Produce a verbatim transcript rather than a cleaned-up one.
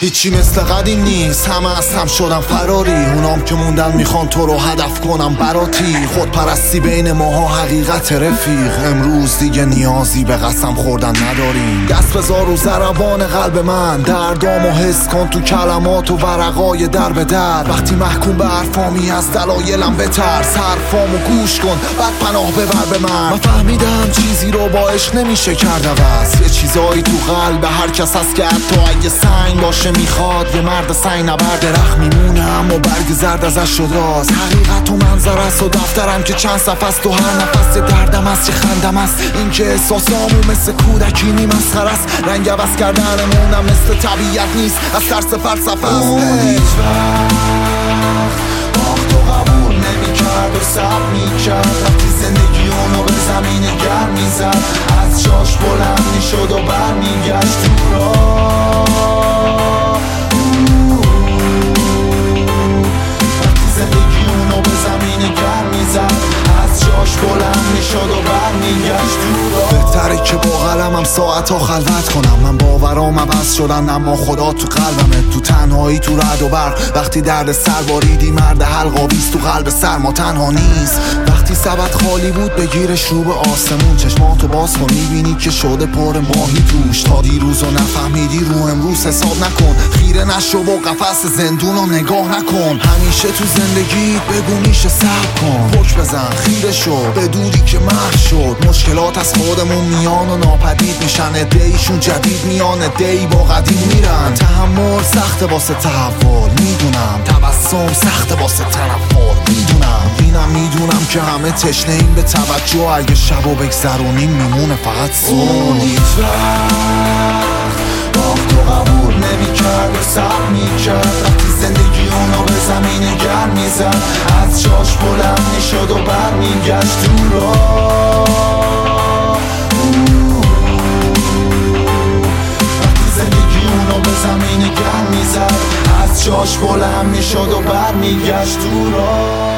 هیچی مثل قدیم نیست، همه از هم شدن فراری. اونام که موندن میخوان تو رو هدف کنم براتی. خود پرستی بین ماها حقیقت رفیق. امروز دیگه نیازی به قسم خوردن نداریم. دست بذار رو ضربان قلب من، دردامو حس کن تو کلمات و ورقای در به در. وقتی محکوم به حرفامی از دلایلم بترس، حرفامو گوش کن بعد پناه ببر به من. من فهمیدم چیزی رو با عشق نمیشه کرد عوض. یه چیزایی تو قلب هر کس هست که حتی اگه سنگ باشه میخواد یه مرد سنگ نبرد. درخت میمونه اما برگ زرد ازش شد راز. حقیقت و منظر است و دفترم که چند صفحه است و هر نفس یه دردم است یه خندم است. این که احساسامو مثل کودکی نی مسخره است. رنگ عوض کردنمونم مثل طبیعت نیست، از ترس فلسفه است. اون هیچ وقت باخت و قبول نمیکرد و صبر میکرد. وقتی زندگی اونو به زمین گرم میزد، از جاش بلند میشد و برمیگشت تو راه. وقتی زندگی اونو به زمین گرم میزد، از جاش بلند میشد و برمیگشت تو راه. بهتره که با قلمم ساعتا خلوت کنم. من باورام عوض شدن اما خدا تو قلبمه. تو تنهایی تو رعد و برق، وقتی درد سر باریدی مرد حلقاویز تو قلب سرما تنها نیست. وقتی سبد خالی بود بگیرش رو به آسمون، چشماتو باز کن میبینی که شده پر ماهی توش. تا دیروزو نفهمیدی رو امروز حساب نکن. خیره نشو و قفس زندونو نگاه نکن. همیشه تو زندگی بگو میشه صبر کن. پک بزن خیره شو به دودی که محو شد. مشکلات از خودمون میان و ناپدید میشن. عده‌ایشون جدید میان، عده‌ای با قدیم میرن. تحمل سخته واسه تحول میدونم، تبسم سخته واسه تنفر میدونم. اینم میدونم که همه تشنه این به توجه. اگه شبو بگذرونیم میمونه فقط صبح. هیچ وقت باخت و قبول نمیکرد و صبر میکرد. وقتی زندگی اونو به زمین گرم میزد، از جاش بلند میشد و برمیگشت تو راه. وقتی زندگی اونو به زمین گرم میزد، از جاش بلند میشد و برمیگشت تو راه.